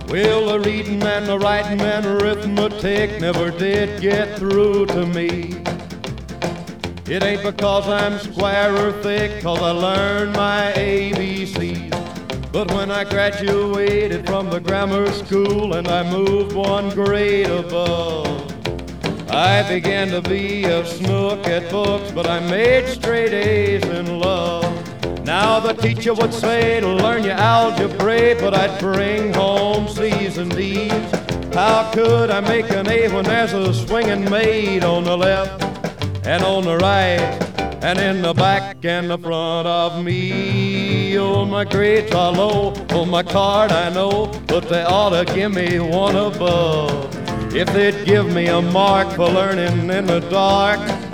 Well, the reading and the writing and arithmetic never did get through to me. It ain't because I'm square or thick, 'cause I learned my ABCs. But when I graduated from the grammar school and I moved one grade above, I began to be a snook at books, but I made straight A's in love. Now the teacher would say to learn your algebra, but I'd bring home C's and D's. How could I make an A when there's a swinging maid on the left and on the right and in the back and the front of me? Oh, my grades are low, on my card I know, but they ought to give me one above. If they'd give me a mark for learning in the dark,